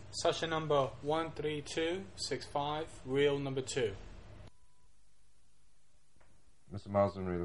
Session number 13265, reel number 2. Mr. Marsden, reel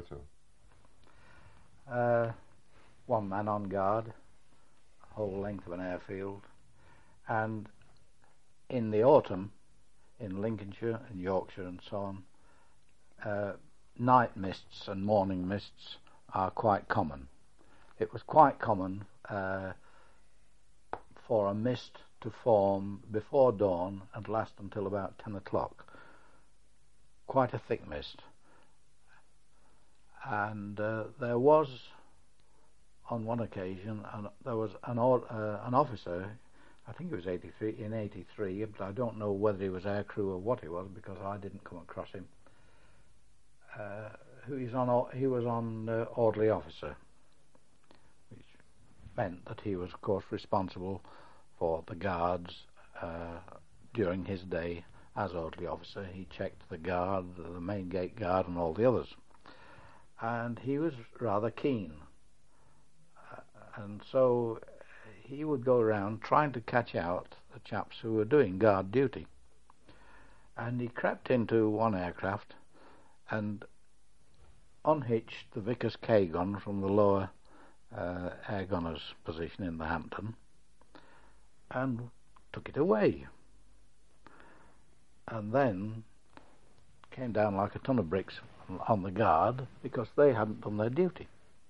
2. One man on guard, whole length of an airfield, and in the autumn, in Lincolnshire and Yorkshire and so on, night mists and morning mists are quite common. It was quite common for a mist to form before dawn and last until about 10 o'clock. Quite a thick mist. And there was, on one occasion, there was an officer, I think it was in 83, but I don't know whether he was aircrew or what he was because I didn't come across him. He was on orderly officer, which meant that he was, of course, responsible for the guards during his day as orderly officer. He checked the guard, the main gate guard, and all the others. And he was rather keen, and so he would go around trying to catch out the chaps who were doing guard duty. And he crept into one aircraft and unhitched the Vickers K gun from the lower air gunner's position in the Hampton and took it away, and then came down like a ton of bricks on the guard because they hadn't done their duty.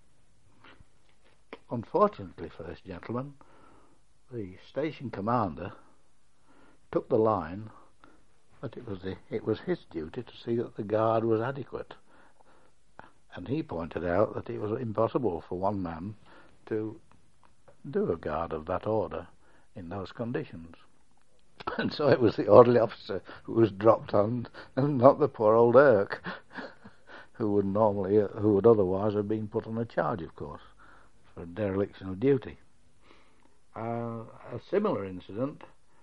Unfortunately for this gentleman, the station commander took the line that it was his duty to see that the guard was adequate, and he pointed out that it was impossible for one man to do a guard of that order in those conditions. And so it was the orderly officer who was dropped on, and not the poor old Irk, who would otherwise have been put on a charge, of course, for dereliction of duty. A similar incident,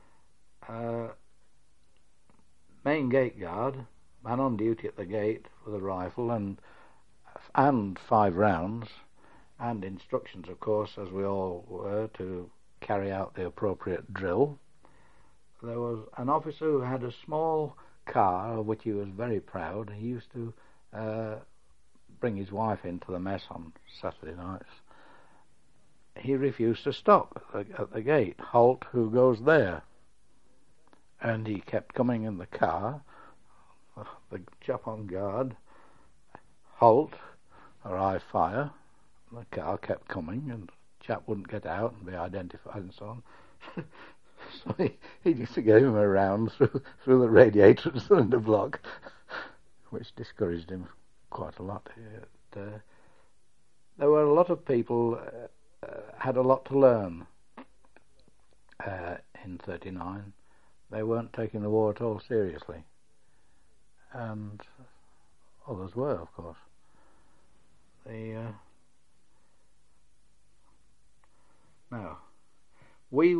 main gate guard, man on duty at the gate with a rifle and 5 rounds, and instructions, of course, as we all were, to carry out the appropriate drill. There was an officer who had a small car, of which he was very proud. He used to bring his wife into the mess on Saturday nights. He refused to stop at the gate. Halt, who goes there? And he kept coming in the car. The chap on guard, halt, or I fire. The car kept coming, and the chap wouldn't get out and be identified and so on. So he just gave him a round through the radiator and cylinder block, which discouraged him quite a lot. There were a lot of people had a lot to learn in 39. They weren't taking the war at all seriously, and others were, of course. Now, we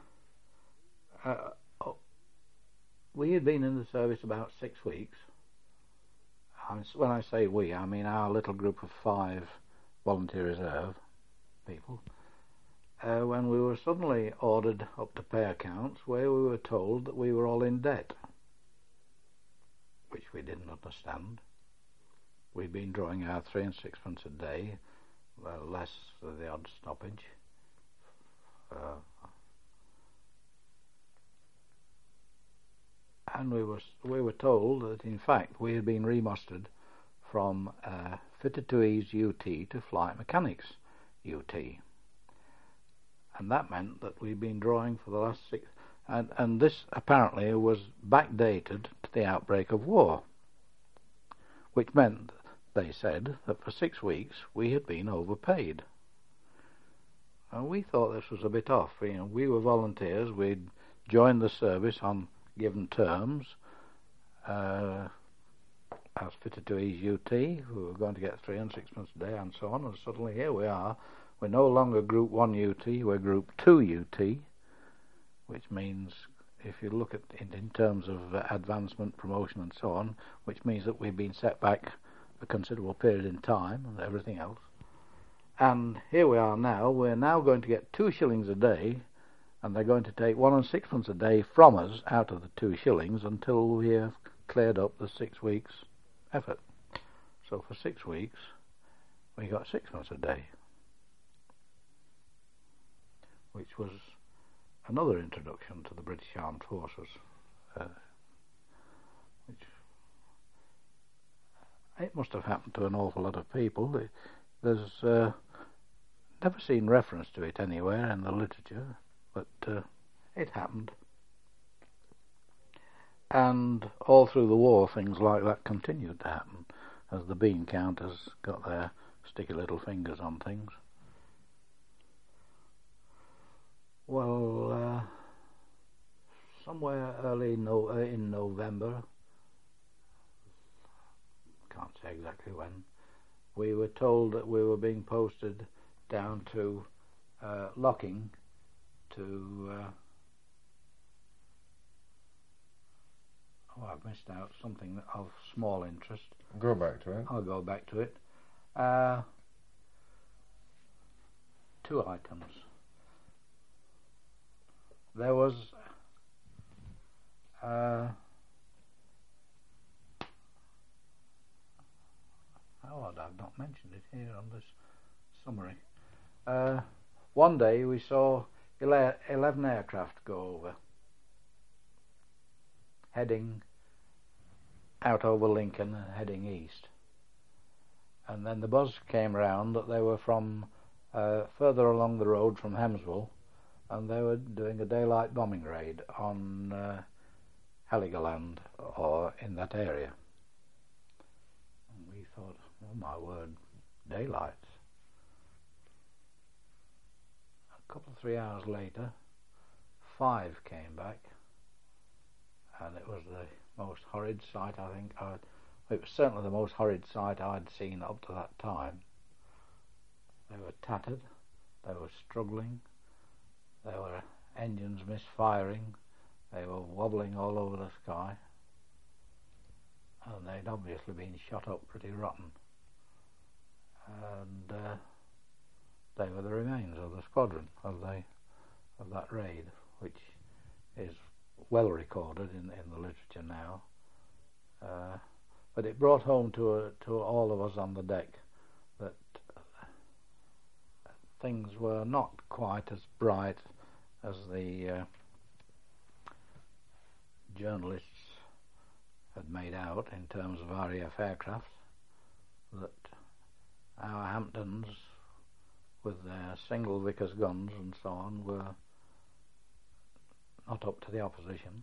had been in the service about 6 weeks. When I say we, I mean our little group of 5 volunteer reserve people, when we were suddenly ordered up to pay accounts, where we were told that we were all in debt, which we didn't understand. We'd been drawing our 3 and 6pence a day, less for the odd stoppage. And we were told that in fact we had been remustered from fitted to ease UT to flight mechanics UT, and that meant that we'd been drawing for the last 6, and this apparently was backdated to the outbreak of war, which meant, they said, that for 6 weeks we had been overpaid. And we thought this was a bit off. We were volunteers. We'd joined the service on given terms, as fitted to ease UT, who were going to get 3 and 6pence a day and so on, and suddenly here we are. We're no longer Group 1 UT, we're Group 2 UT, which means, if you look at it in terms of advancement, promotion and so on, which means that we've been set back a considerable period in time and everything else. And here we are now. We're now going to get 2 shillings a day and they're going to take 1 6 a day from us out of the 2 shillings until we have cleared up the 6 weeks' effort. So for 6 weeks, we got 6 a day, which was another introduction to the British Armed Forces, which it must have happened to an awful lot of people. There's never seen reference to it anywhere in the literature, but it happened. And all through the war, things like that continued to happen, as the bean counters got their sticky little fingers on things. Well, somewhere early in November, can't say exactly when, we were told that we were being posted down to Locking to I've missed out something of small interest. Go back to it. I'll go back to it. 2 items. There was how odd I've not mentioned it here on this summary. One day we saw 11 aircraft go over, heading out over Lincoln and heading east. And then the buzz came round that they were from further along the road from Hemswell, and they were doing a daylight bombing raid on Heligoland, or in that area. And we thought, oh my word, daylight. A couple of 3 hours later, 5 came back, and it was the most horrid sight I think it was certainly the most horrid sight I'd seen up to that time. They were tattered, they were struggling, there were engines misfiring, they were wobbling all over the sky, and they'd obviously been shot up pretty rotten. And they were the remains of the squadron of that raid, which is well recorded in the literature now. But it brought home to all of us on the deck that things were not quite as bright as the journalists had made out in terms of RAF aircraft, that our Hamptons with their single Vickers guns and so on were not up to the opposition.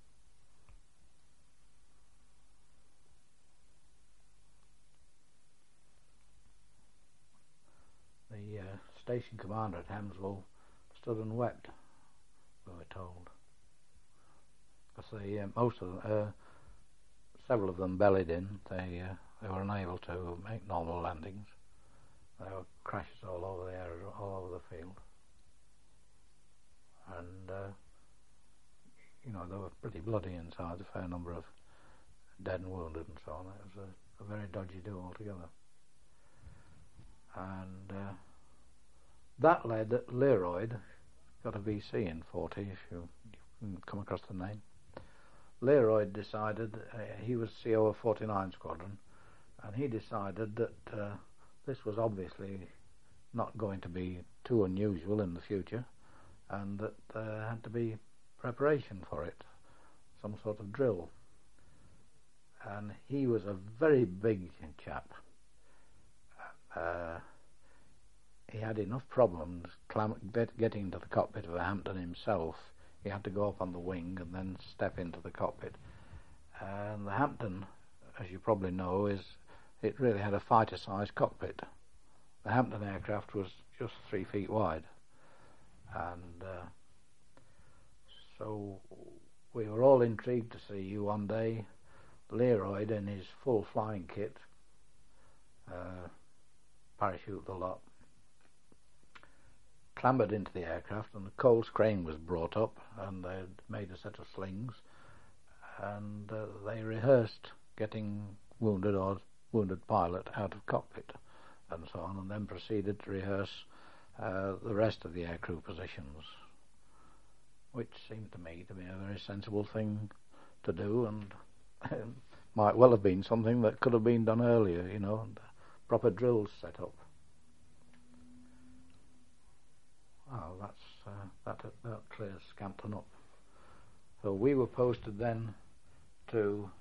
The station commander at Hemswell stood and wept, we were told, because most of them, several of them bellied in. They were unable to make normal landings. There were crashes all over the area, all over the field, and you know, they were pretty bloody inside. A fair number of dead and wounded and so on. It was a very dodgy do altogether. And that led Leroyd, got a VC in 40 if you come across the name. Leroyd decided, he was CO of 49 Squadron, and he decided that this was obviously not going to be too unusual in the future, and that there had to be preparation for it, some sort of drill. And he was a very big chap. He had enough problems getting to the cockpit of a Hampton himself. He had to go up on the wing and then step into the cockpit. And the Hampton, as you probably know, it really had a fighter-sized cockpit. The Hampton aircraft was just 3 feet wide, and so we were all intrigued to see one day Leroyd in his full flying kit, parachute the lot, clambered into the aircraft, and the Coles crane was brought up, and they had made a set of slings, and they rehearsed getting wounded or wounded pilot out of cockpit and so on, and then proceeded to rehearse the rest of the aircrew positions. which seemed to me to be a very sensible thing to do, and might well have been something that could have been done earlier, and proper drills set up. Oh, that clears Scampton up. So we were posted then to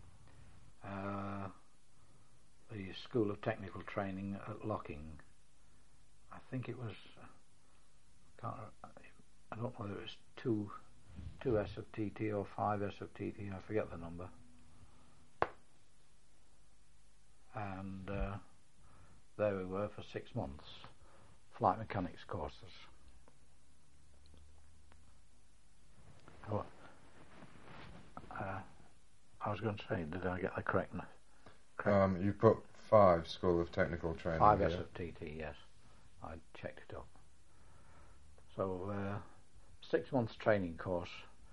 the School of Technical Training at Locking. I think it was, I don't know whether it was 2 SFTT or 5 SFTT, I forget the number. And there we were for 6 months, flight mechanics courses. I was going to say, did I get the correct? You put 5 School of Technical Training. 5 here. SFTT, yes. I checked it up. So 6 months training course.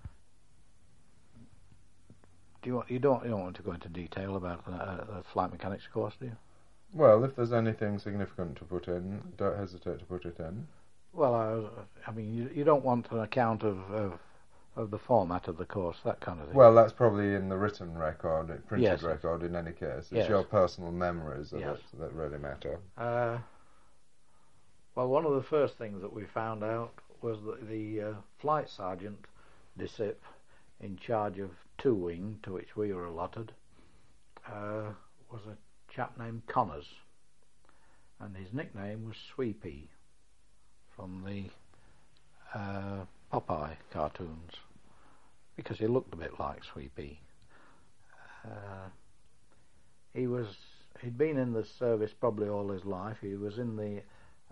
You don't want to go into detail about the flight mechanics course, do you? Well, if there's anything significant to put in, don't hesitate to put it in. Well, I mean, you don't want an account of the format of the course, that kind of thing. Well, that's probably in the written record, printed Yes. record in any case. It's Yes. your personal memories of Yes. it that really matter. Well, one of the first things that we found out was that the flight sergeant, DSIP, in charge of 2 Wing, to which we were allotted, was a chap named Connors, and his nickname was Sweepy, from the Popeye cartoons, because he looked a bit like Sweepy. He'd been in the service probably all his life. He was in the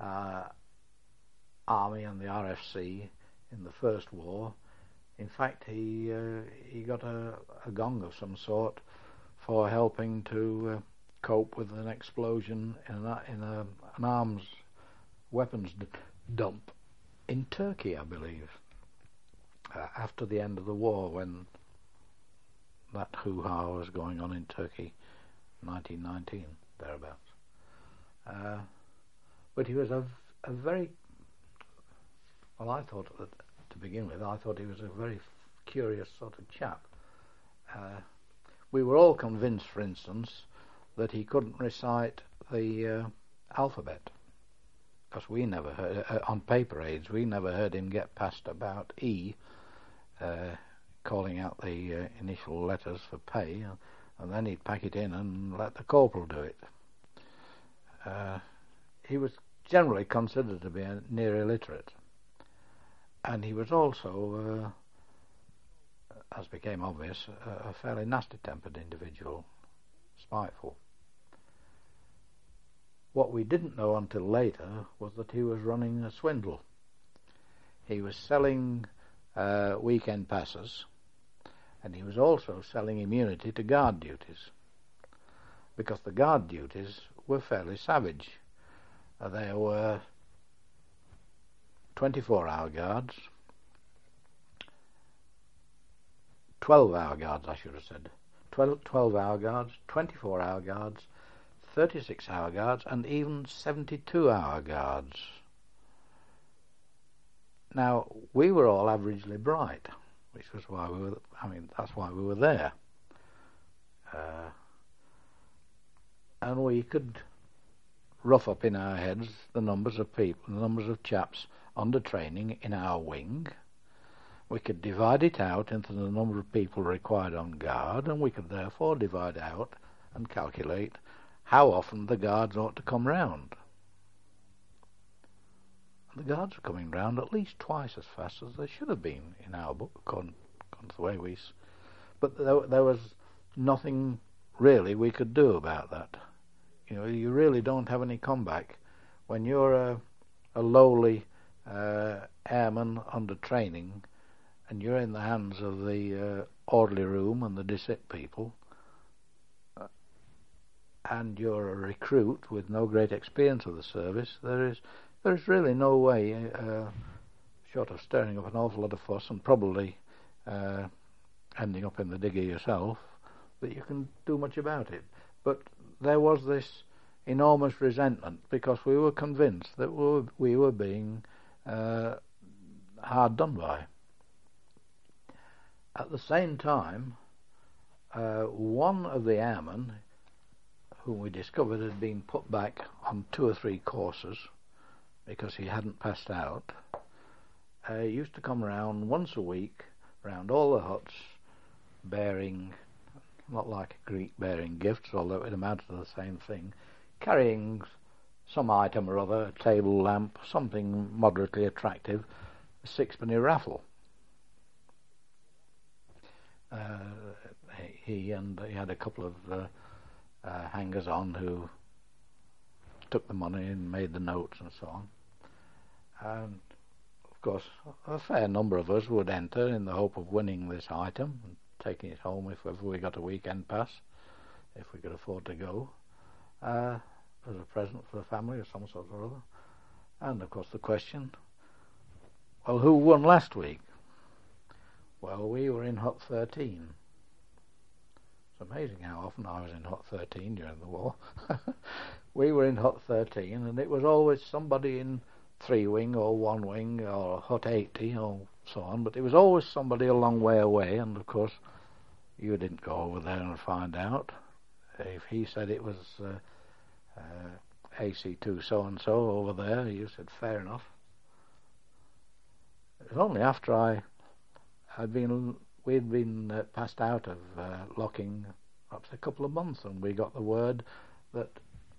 Army and the RFC in the First War. In fact, he got a gong of some sort for helping to cope with an explosion in an arms weapons dump in Turkey, I believe, after the end of the war, when that hoo-ha was going on in Turkey, 1919, thereabouts. But he was a very, well, I thought that, to begin with, I thought he was a very curious sort of chap. We were all convinced, for instance, that he couldn't recite the alphabet, because we never heard, on paper aids, we never heard him get past about E, calling out the initial letters for pay, and then he'd pack it in and let the corporal do it. He was generally considered to be near illiterate, and he was also, as became obvious, a fairly nasty-tempered individual, spiteful. What we didn't know until later was that he was running a swindle. He was selling weekend passes, and he was also selling immunity to guard duties, because the guard duties were fairly savage. There were 24-hour guards, 12-hour guards, I should have said, 12-hour guards, 24-hour guards, 36-hour guards, and even 72-hour guards. Now, we were all averagely bright, which was why we were, that's why we were there. And we could rough up in our heads the numbers of people, the numbers of chaps under training in our wing. We could divide it out into the number of people required on guard, and we could therefore divide out and calculate how often the guards ought to come round. And the guards were coming round at least twice as fast as they should have been in our book, according to the way we... But there was nothing really we could do about that. You really don't have any comeback when you're a lowly airman under training, and you're in the hands of the orderly room and the DSIP people, and you're a recruit with no great experience of the service. There is really no way, short of stirring up an awful lot of fuss and probably ending up in the digger yourself, that you can do much about it. But there was this enormous resentment because we were convinced that we were being hard done by. At the same time, one of the airmen, whom we discovered had been put back on 2 or 3 courses because he hadn't passed out, used to come round once a week, round all the huts, bearing, not like a Greek bearing gifts, although it amounted to the same thing, carrying some item or other, a table lamp, something moderately attractive, a 6-penny raffle. He had a couple of hangers-on who took the money and made the notes and so on. And of course, a fair number of us would enter in the hope of winning this item and taking it home if ever we got a weekend pass, if we could afford to go, as a present for the family of some sort or other. And of course the question, well, who won last week? Well, we were in Hut 13. It's amazing how often I was in Hut 13 during the war. We were in Hut 13, and it was always somebody in 3 wing or 1 wing or Hut 80 or so on, but it was always somebody a long way away, and of course you didn't go over there and find out. If he said it was AC2 so-and-so over there, you said fair enough. It was only after we'd been passed out of locking perhaps a couple of months, and we got the word that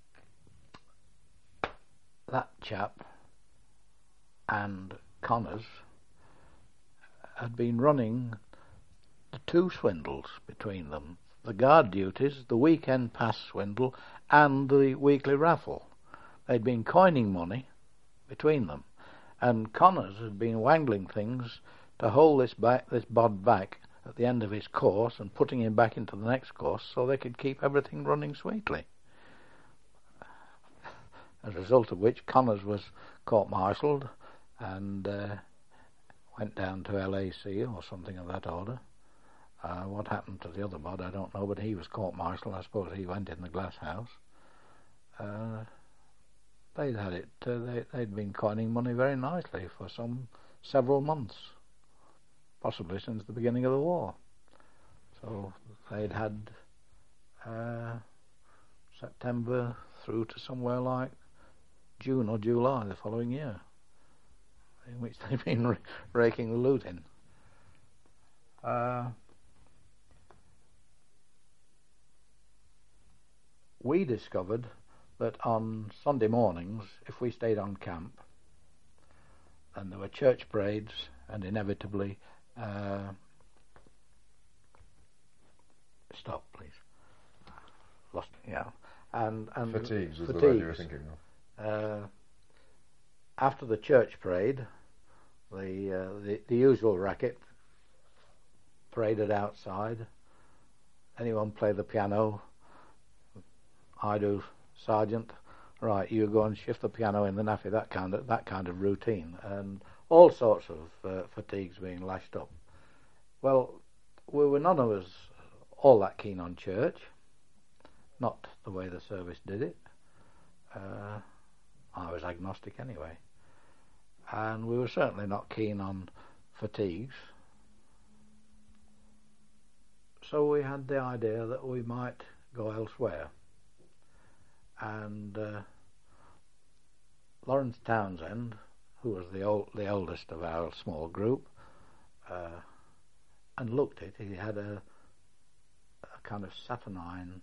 that chap and Connors had been running the 2 swindles between them, the guard duties, the weekend pass swindle, and the weekly raffle. They'd been coining money between them, and Connors had been wangling things to hold this bod back at the end of his course and putting him back into the next course so they could keep everything running sweetly. As a result of which, Connors was court-martialed and went down to LAC or something of that order. What happened to the other bod I don't know, but he was court-martialed. I suppose he went in the glass house. They'd had it. They'd been coining money very nicely for several months, possibly since the beginning of the war. So they'd had September through to somewhere like June or July the following year, in which they've been raking the loot in. We discovered that on Sunday mornings, if we stayed on camp, and there were church parades, and inevitably stop, please. Lost, yeah, and fatigues was the word you were thinking of. After the church parade, the usual racket, paraded outside. Anyone play the piano? I do, Sergeant. Right, you go and shift the piano in the naffy. That kind of routine, and all sorts of fatigues being lashed up. Well, we were none of us all that keen on church, not the way the service did it. I was agnostic anyway, and we were certainly not keen on fatigues. So we had the idea that we might go elsewhere. And Lawrence Townsend, who was the oldest of our small group, and looked it. He had a kind of saturnine,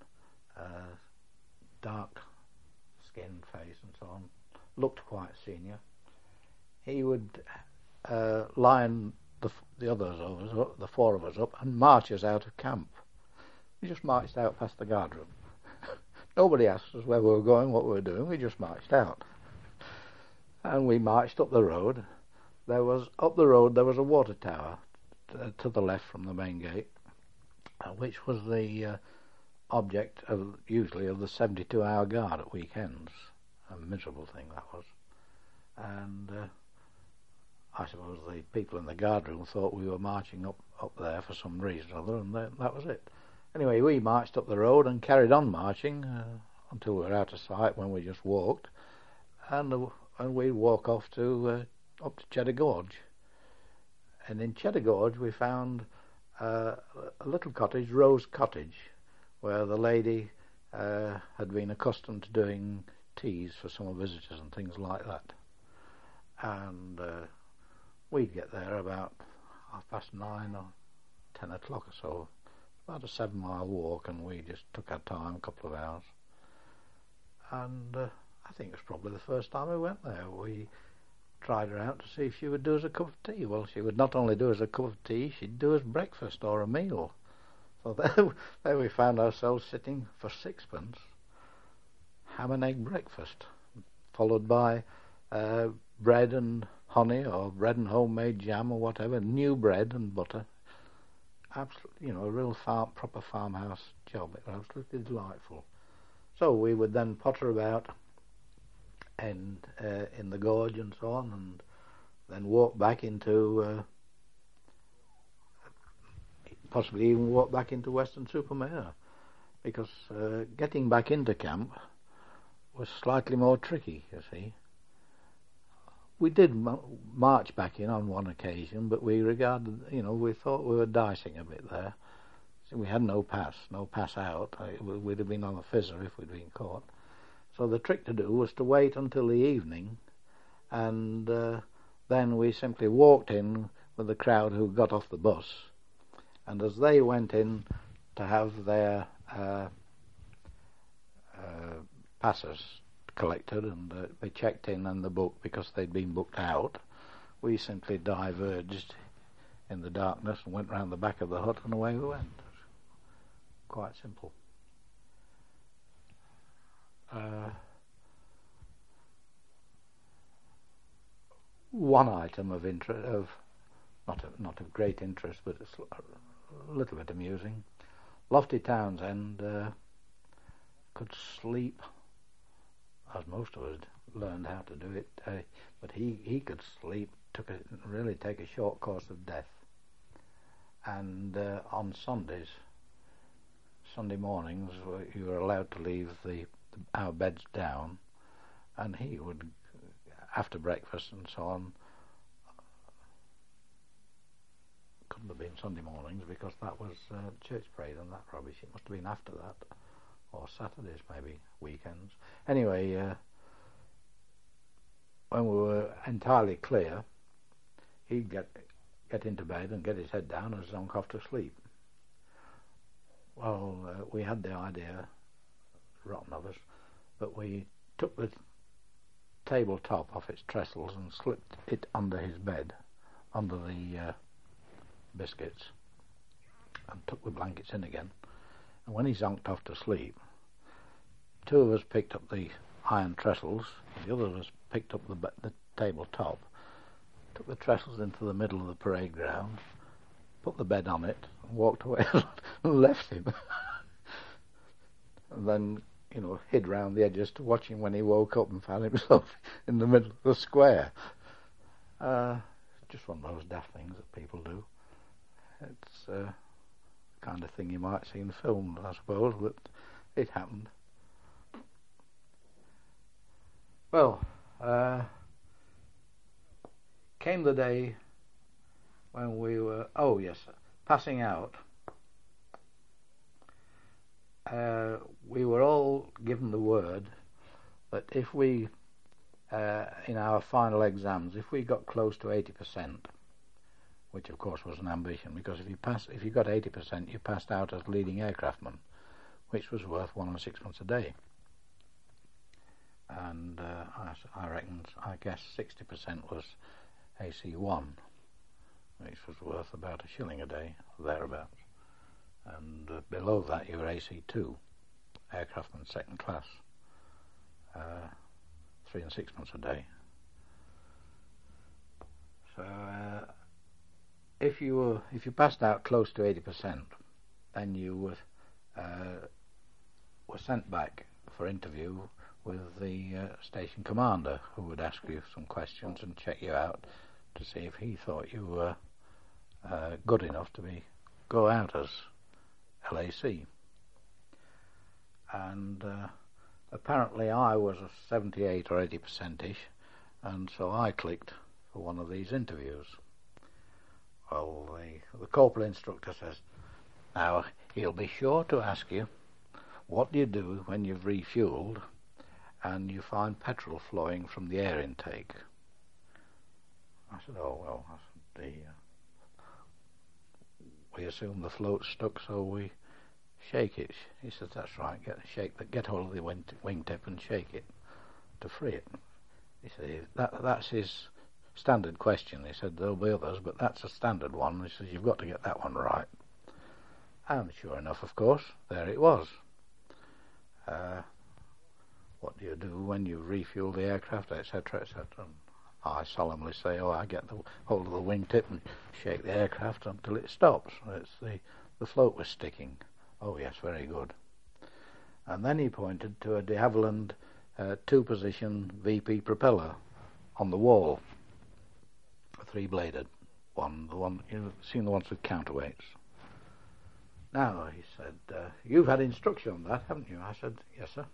dark skinned face and so on. Looked quite senior. He would line the others of us up, the 4 of us up, and march us out of camp. We just marched out past the guard room. Nobody asked us where we were going, what we were doing. We just marched out. And we marched up the road. Up the road there was a water tower to the left from the main gate, which was the object usually of the 72-hour guard at weekends. A miserable thing that was. And I suppose the people in the guard room thought we were marching up there for some reason or other, and that was it. Anyway, we marched up the road and carried on marching until we were out of sight, when we just walked, and we'd walk off to up to Cheddar Gorge. And in Cheddar Gorge we found a little cottage, Rose Cottage, where the lady had been accustomed to doing teas for summer visitors and things like that. And we'd get there about 9:30 or 10 o'clock or so, about a 7-mile walk, and we just took our time, a couple of hours. And I think it was probably the first time we went there. We tried her out to see if she would do us a cup of tea. Well, she would not only do us a cup of tea, she'd do us breakfast or a meal. So there we found ourselves sitting for 6pence, ham and egg breakfast, followed by bread and honey, or bread and homemade jam, or whatever, new bread and butter. Absolutely, a real proper farmhouse job. It was absolutely delightful. So we would then potter about and in the gorge and so on, and then walk back into possibly even walk back into Weston-super-Mare, because getting back into camp was slightly more tricky, you see. We did march back in on one occasion, but we regarded, we thought we were dicing a bit there. So we had no pass out. We'd have been on a fizzer if we'd been caught. So the trick to do was to wait until the evening, and then we simply walked in with the crowd who got off the bus, and as they went in to have their passes collected and they checked in and the book, because they'd been booked out, we simply diverged in the darkness and went round the back of the hut, and away we went. Quite simple. One item of interest, not of great interest, but it's a little bit amusing. Lofty Townsend could sleep, as most of us learned how to do it, but he could sleep, really take a short course of death. And on Sunday mornings, you were allowed to leave our beds down, and he would, after breakfast and so on, couldn't have been Sunday mornings because that was church parade and that rubbish. It must have been after that, or Saturdays maybe, weekends. Anyway, when we were entirely clear, he'd get into bed and get his head down and zonk off to sleep. Well, we had the idea, rotten of us, but we took the tabletop off its trestles and slipped it under his bed, under the biscuits, and took the blankets in again. And when he zonked off to sleep, 2 of us picked up the iron trestles, the other of us picked up the tabletop, took the trestles into the middle of the parade ground, put the bed on it, and walked away and left him. And then, hid round the edges to watch him when he woke up and found himself in the middle of the square. Just one of those daft things that people do. It's the kind of thing you might see in films, I suppose, but it happened. Well, came the day when we were, passing out. We were all given the word that if we, in our final exams, if we got close to 80%, which of course was an ambition, because if you got 80%, you passed out as leading aircraftman, which was worth 1 and 6pence a day. And I guess 60% was AC1, which was worth about a shilling a day, thereabouts. And below that you were AC2, aircraftman second class, 3 and 6pence a day. So if you passed out close to 80%, then you were sent back for interview with the station commander, who would ask you some questions and check you out to see if he thought you were good enough to go out as LAC. And apparently I was a 78 or 80%ish, and so I clicked for one of these interviews. Well, the corporal instructor says, now, he'll be sure to ask you, what do you do when you've refuelled and you find petrol flowing from the air intake? I said, oh, well, we assume the float's stuck, so we shake it. He said, that's right, get hold of the wingtip and shake it to free it. He said, that's his standard question. He said, there'll be others, but that's a standard one. He says, you've got to get that one right. And sure enough, of course, there it was. What do you do when you refuel the aircraft, etc., etc.? I solemnly say, I get hold of the wingtip and shake the aircraft until it stops. It's the float was sticking. Oh yes, very good. And then he pointed to a de Havilland 2-position VP propeller on the wall, a 3-bladed one. The one you've seen, the ones with counterweights. Now, he said, you've had instruction on that, haven't you? I said, yes, sir.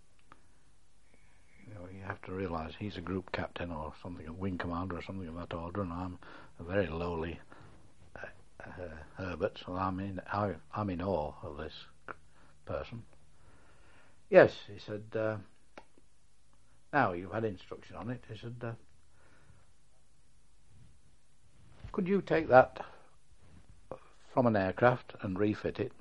You have to realise he's a group captain or something, a wing commander or something of that order, and I'm a very lowly Herbert, so I'm in awe of this person. Yes, he said, now you've had instruction on it. He said, could you take that from an aircraft and refit it?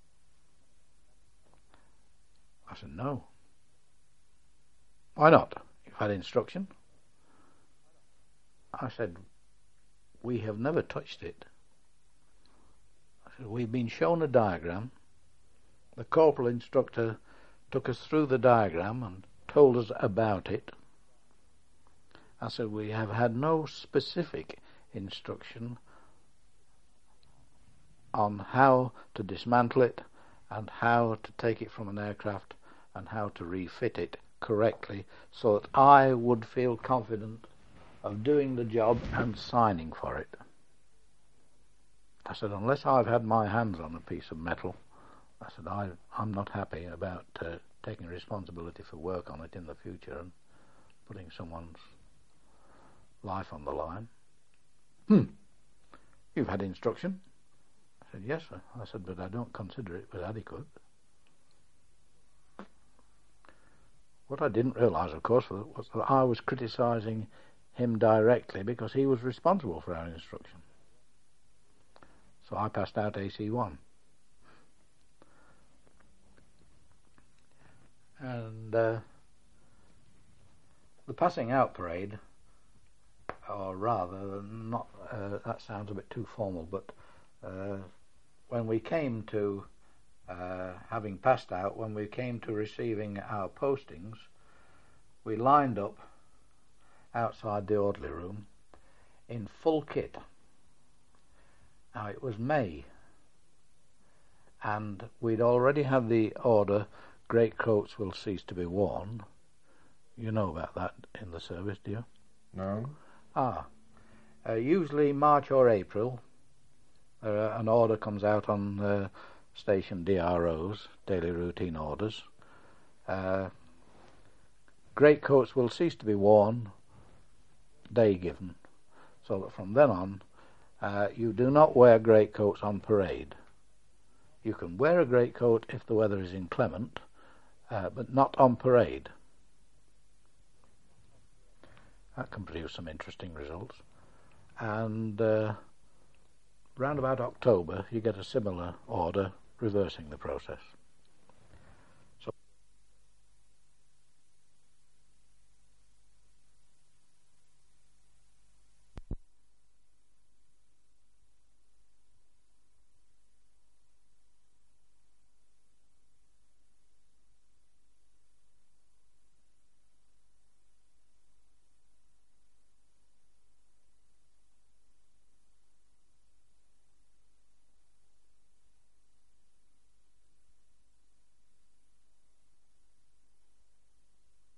I said, no. Why not? You've had instruction. I said, we have never touched it. I said, we've been shown a diagram. The corporal instructor took us through the diagram and told us about it. I said, we have had no specific instruction on how to dismantle it and how to take it from an aircraft and how to refit it correctly so that I would feel confident of doing the job and signing for it. I said, unless I've had my hands on a piece of metal, I said, I'm not happy about taking responsibility for work on it in the future and putting someone's life on the line. You've had instruction? I said, yes, sir. I said, but I don't consider it was adequate. What I didn't realise, of course, was that I was criticising him directly because he was responsible for our instruction. So I passed out AC1. And the passing out parade, or rather, not that sounds a bit too formal, but when we came to having passed out, when we came to receiving our postings, we lined up outside the orderly room in full kit. Now it was May, and we'd already had the order, great coats will cease to be worn. You know about that in the service, do you? No. Usually March or April, an order comes out on station DROs, daily routine orders. Great coats will cease to be worn, day given, so that from then on you do not wear great coats on parade. You can wear a great coat if the weather is inclement, but not on parade. That can produce some interesting results. And round about October you get a similar order reversing the process.